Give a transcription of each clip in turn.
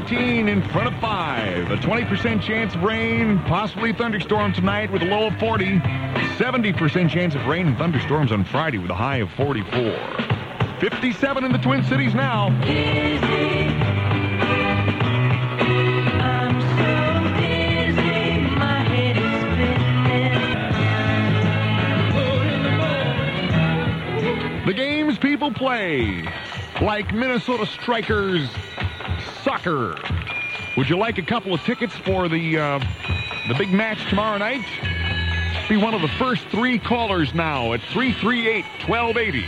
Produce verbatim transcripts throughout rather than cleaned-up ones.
nineteen in front of five. A twenty percent chance of rain, possibly thunderstorm tonight with a low of forty. seventy percent chance of rain and thunderstorms on Friday with a high of forty-four. fifty-seven in the Twin Cities now. Dizzy. I'm so dizzy, my head is spinning. The games people play, like Minnesota Strikers soccer. Would you like a couple of tickets for the uh, the big match tomorrow night? Be one of the first three callers now at three three eight, one two eight zero.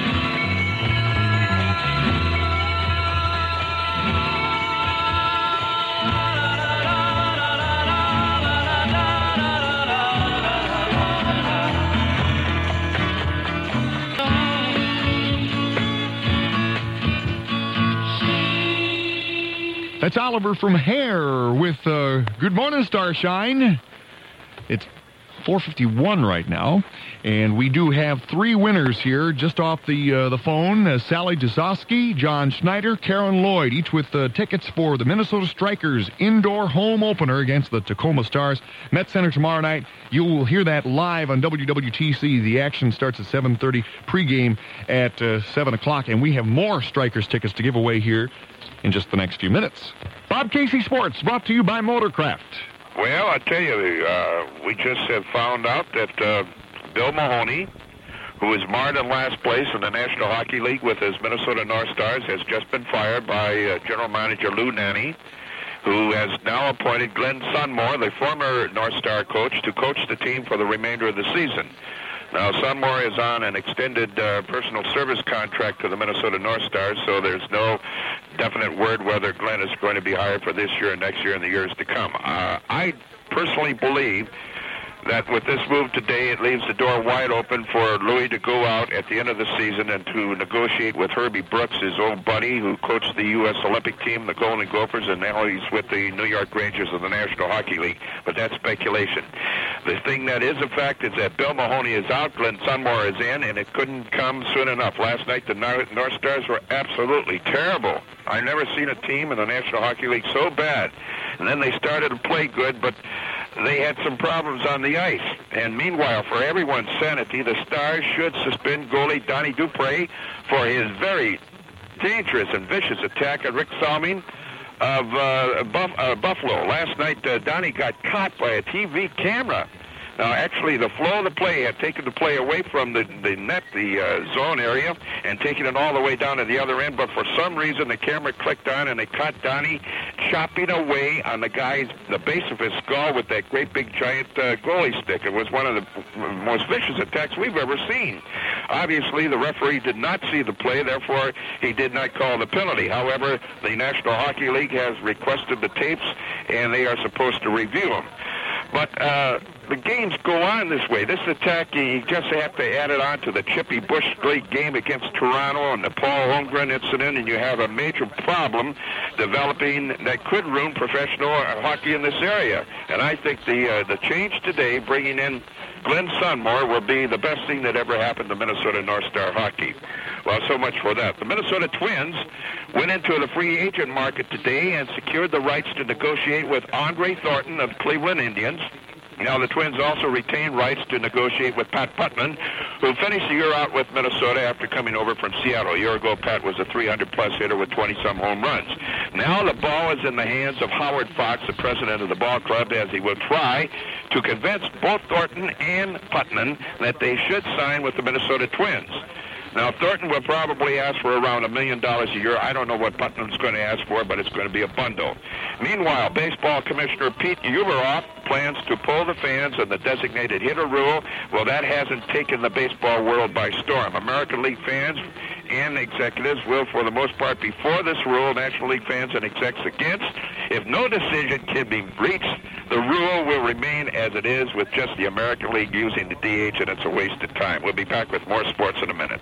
That's Oliver from Hare with uh, Good Morning, Starshine. It's four fifty-one right now, and we do have three winners here just off the uh, the phone. Uh, Sally Jasowski, John Schneider, Karen Lloyd, each with uh, tickets for the Minnesota Strikers indoor home opener against the Tacoma Stars. Met Center tomorrow night. You will hear that live on W W T C. The action starts at seven thirty, pregame at uh, seven o'clock, and we have more Strikers tickets to give away here in just the next few minutes. Bob Casey Sports, brought to you by Motorcraft. Well, I tell you, uh, we just have found out that uh, Bill Mahoney, who is marred in last place in the National Hockey League with his Minnesota North Stars, has just been fired by uh, General Manager Lou Nanne, who has now appointed Glenn Sunmore, the former North Star coach, to coach the team for the remainder of the season. Now, Sunmore is on an extended uh, personal service contract to the Minnesota North Stars, so there's no definite word whether Glenn is going to be hired for this year and next year and the years to come. Uh, I personally believe that with this move today, it leaves the door wide open for Louis to go out at the end of the season and to negotiate with Herbie Brooks, his old buddy, who coached the U S Olympic team, the Golden Gophers, and now he's with the New York Rangers of the National Hockey League. But that's speculation. The thing that is a fact is that Bill Mahoney is out, Glenn Sunmore is in, and it couldn't come soon enough. Last night, the North Stars were absolutely terrible. I've never seen a team in the National Hockey League so bad. And then they started to play good, but they had some problems on the ice. And meanwhile, for everyone's sanity, the Stars should suspend goalie Donnie Dupre for his very dangerous and vicious attack on Rick Salming of uh, Buff- uh, Buffalo. Last night, uh, Donnie got caught by a T V camera. Now, actually, the flow of the play had taken the play away from the, the net, the uh, zone area, and taken it all the way down to the other end. But for some reason, the camera clicked on, and they caught Donnie chopping away on the guy's, the base of his skull with that great big giant uh, goalie stick. It was one of the most vicious attacks we've ever seen. Obviously, the referee did not see the play, therefore, he did not call the penalty. However, the National Hockey League has requested the tapes, and they are supposed to review them. But uh, the games go on this way. This attack, you just have to add it on to the Chippy Bush League game against Toronto and the Paul Holmgren incident, and you have a major problem developing that could ruin professional hockey in this area. And I think the uh, the change today, bringing in Glenn Sunmore, will be the best thing that ever happened to Minnesota North Star hockey. Well, so much for that. The Minnesota Twins went into the free agent market today and secured the rights to negotiate with Andre Thornton of Cleveland Indians. Now, the Twins also retained rights to negotiate with Pat Putman, who finished the year out with Minnesota after coming over from Seattle. A year ago, Pat was a three hundred plus hitter with twenty-some home runs. Now the ball is in the hands of Howard Fox, the president of the ball club, as he will try to convince both Thornton and Putman that they should sign with the Minnesota Twins. Now, Thornton will probably ask for around a million dollars a year. I don't know what Putnam's going to ask for, but it's going to be a bundle. Meanwhile, baseball commissioner Pete Uberoff plans to pull the fans on the designated hitter rule. Well, that hasn't taken the baseball world by storm. American League fans and executives will, for the most part, be for this rule. National League fans and execs against. If no decision can be reached, the rule will remain as it is, with just the American League using the D H, and it's a waste of time. We'll be back with more sports in a minute.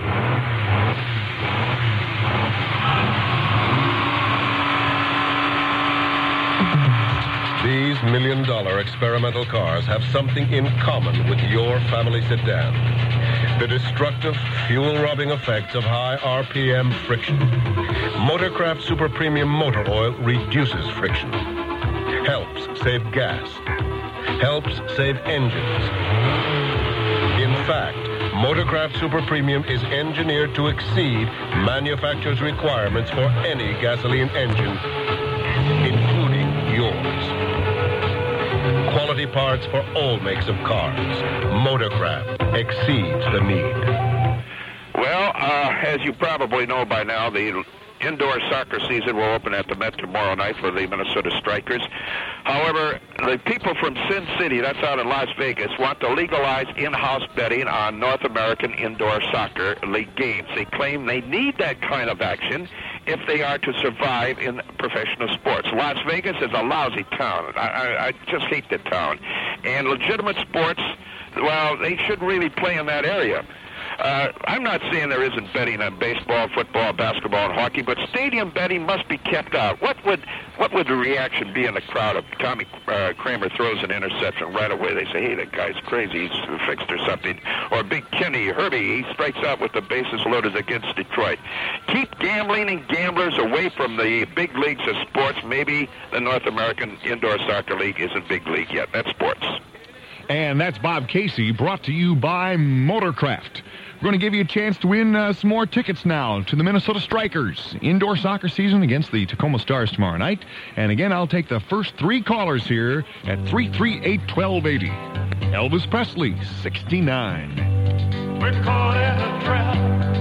These million-dollar experimental cars have something in common with your family sedan. The destructive, fuel-robbing effects of high R P M friction. Motorcraft Super Premium Motor Oil reduces friction. Helps save gas. Helps save engines. In fact, Motorcraft Super Premium is engineered to exceed manufacturer's requirements for any gasoline engine, including yours. Quality parts for all makes of cars. Motorcraft exceeds the need. Well, uh, as you probably know by now, the indoor soccer season will open at the Met tomorrow night for the Minnesota Strikers. However, the people from Sin City, that's out in Las Vegas, want to legalize in-house betting on North American indoor soccer league games. They claim they need that kind of action if they are to survive in professional sports. Las Vegas is a lousy town. I, I, I just hate the town. And legitimate sports, well, they shouldn't really play in that area. Uh, I'm not saying there isn't betting on baseball, football, basketball, and hockey, but stadium betting must be kept out. What would what would the reaction be in the crowd if Tommy uh, Kramer throws an interception right away? They say, hey, that guy's crazy, he's fixed or something. Or Big Kenny, Herbie, he strikes out with the bases loaded against Detroit. Keep gambling and gamblers away from the big leagues of sports. Maybe the North American Indoor Soccer League isn't big league yet. That's sports. And that's Bob Casey, brought to you by Motorcraft. We're going to give you a chance to win uh, some more tickets now to the Minnesota Strikers indoor soccer season against the Tacoma Stars tomorrow night. And again, I'll take the first three callers here at three three eight, one two eight zero. Elvis Presley, sixty-nine. We're caught in a trap.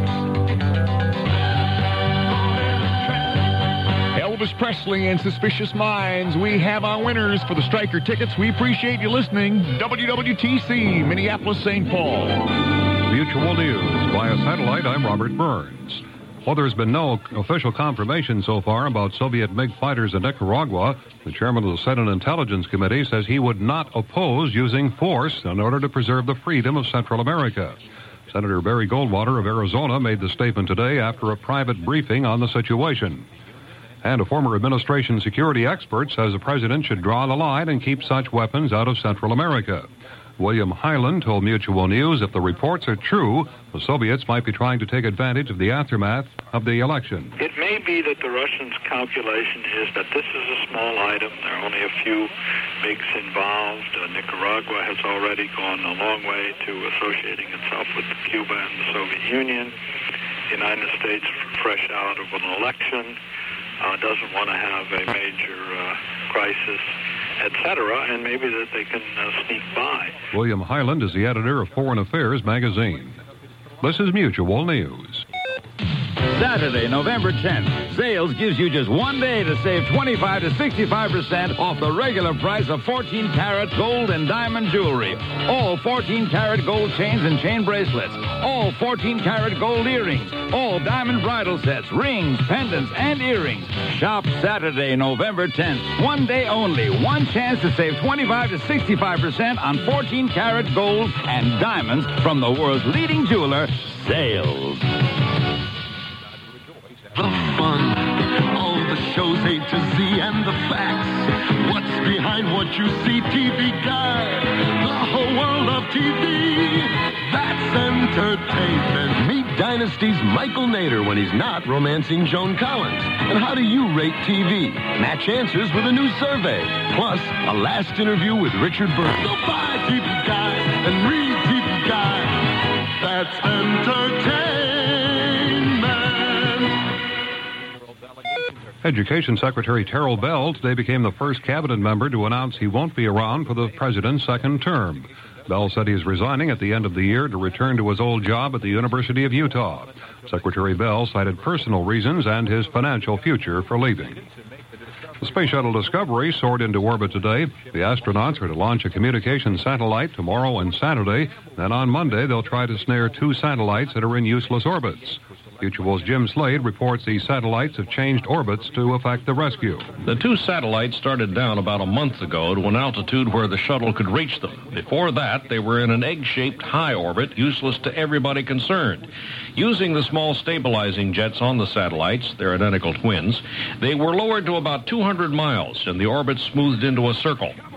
Elvis Presley and Suspicious Minds. We have our winners for the Striker tickets. We appreciate you listening. W W T C, Minneapolis, Saint Paul. Mutual News. Via satellite, I'm Robert Burns. Well, there's been no official confirmation so far about Soviet MiG fighters in Nicaragua. The chairman of the Senate Intelligence Committee says he would not oppose using force in order to preserve the freedom of Central America. Senator Barry Goldwater of Arizona made the statement today after a private briefing on the situation. And a former administration security expert says the president should draw the line and keep such weapons out of Central America. William Hyland told Mutual News if the reports are true, the Soviets might be trying to take advantage of the aftermath of the election. It may be that the Russians' calculation is that this is a small item. There are only a few MiGs involved. Uh, Nicaragua has already gone a long way to associating itself with Cuba and the Soviet Union. The United States, fresh out of an election, uh, doesn't want to have a major uh, crisis, et cetera, and maybe that they can uh, sneak by. William Hyland is the editor of Foreign Affairs magazine. This is Mutual News. Saturday, November tenth, Zales gives you just one day to save twenty-five to sixty-five percent off the regular price of fourteen karat gold and diamond jewelry. All fourteen karat gold chains and chain bracelets. All fourteen karat gold earrings. All diamond bridal sets, rings, pendants, and earrings. Shop Saturday, November tenth. One day only. One chance to save twenty-five to sixty-five percent on fourteen karat gold and diamonds from the world's leading jeweler, Zales. The fun, all the shows A to Z and the facts. What's behind what you see, T V Guide. The whole world of T V, that's entertainment. Meet Dynasty's Michael Nader when he's not romancing Joan Collins. And how do you rate T V? Match answers with a new survey. Plus, a last interview with Richard Burton. So buy T V Guide and read T V Guide. That's entertainment. Education Secretary Terrell Bell today became the first cabinet member to announce he won't be around for the president's second term. Bell said he's resigning at the end of the year to return to his old job at the University of Utah. Secretary Bell cited personal reasons and his financial future for leaving. The Space Shuttle Discovery soared into orbit today. The astronauts are to launch a communication satellite tomorrow and Saturday. Then on Monday, they'll try to snare two satellites that are in useless orbits. Mutual's Jim Slade reports these satellites have changed orbits to affect the rescue. The two satellites started down about a month ago to an altitude where the shuttle could reach them. Before that, they were in an egg-shaped high orbit, useless to everybody concerned. Using the small stabilizing jets on the satellites, they're identical twins, they were lowered to about two hundred miles, and the orbit smoothed into a circle.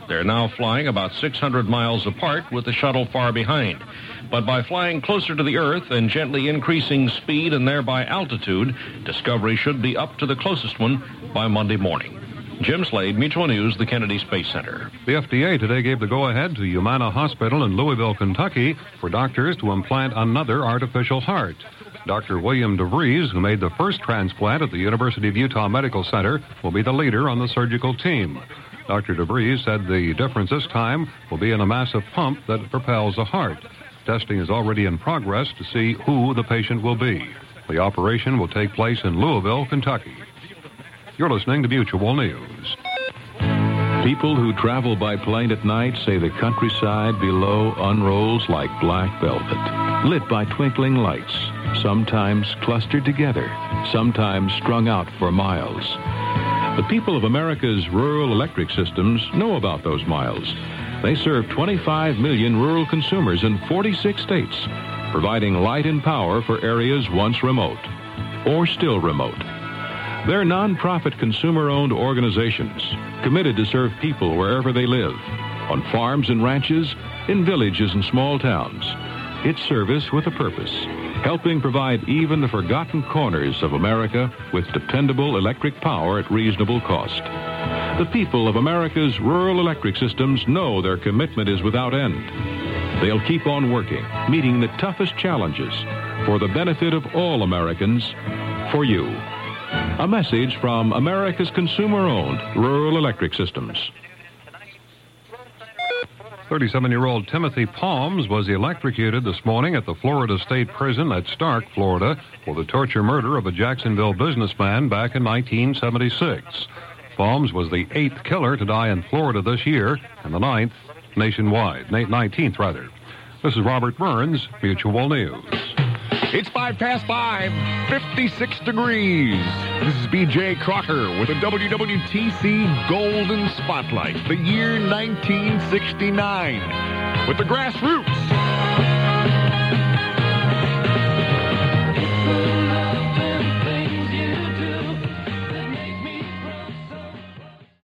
They're now flying about six hundred miles apart with the shuttle far behind. But by flying closer to the Earth and gently increasing speed and thereby altitude, Discovery should be up to the closest one by Monday morning. Jim Slade, Mutual News, the Kennedy Space Center. The F D A today gave the go-ahead to Humana Hospital in Louisville, Kentucky, for doctors to implant another artificial heart. Doctor William DeVries, who made the first transplant at the University of Utah Medical Center, will be the leader on the surgical team. Doctor DeVries said the difference this time will be in a massive pump that propels the heart. Testing is already in progress to see who the patient will be. The operation will take place in Louisville, Kentucky. You're listening to Mutual News. People who travel by plane at night say the countryside below unrolls like black velvet, lit by twinkling lights, sometimes clustered together, sometimes strung out for miles. The people of America's rural electric systems know about those miles. They serve twenty-five million rural consumers in forty-six states, providing light and power for areas once remote, or still remote. They're nonprofit consumer-owned organizations committed to serve people wherever they live, on farms and ranches, in villages and small towns. It's service with a purpose, helping provide even the forgotten corners of America with dependable electric power at reasonable cost. The people of America's rural electric systems know their commitment is without end. They'll keep on working, meeting the toughest challenges for the benefit of all Americans, for you. A message from America's consumer-owned rural electric systems. thirty-seven-year-old Timothy Palms was electrocuted this morning at the Florida State Prison at Stark, Florida, for the torture murder of a Jacksonville businessman back in nineteen seventy-six. Palms was the eighth killer to die in Florida this year, and the ninth nationwide, nineteenth rather. This is Robert Burns, Mutual News. It's five past five, fifty-six degrees. This is B J Crocker with a W W T C Golden Spotlight, the year nineteen sixty-nine. With the Grassroots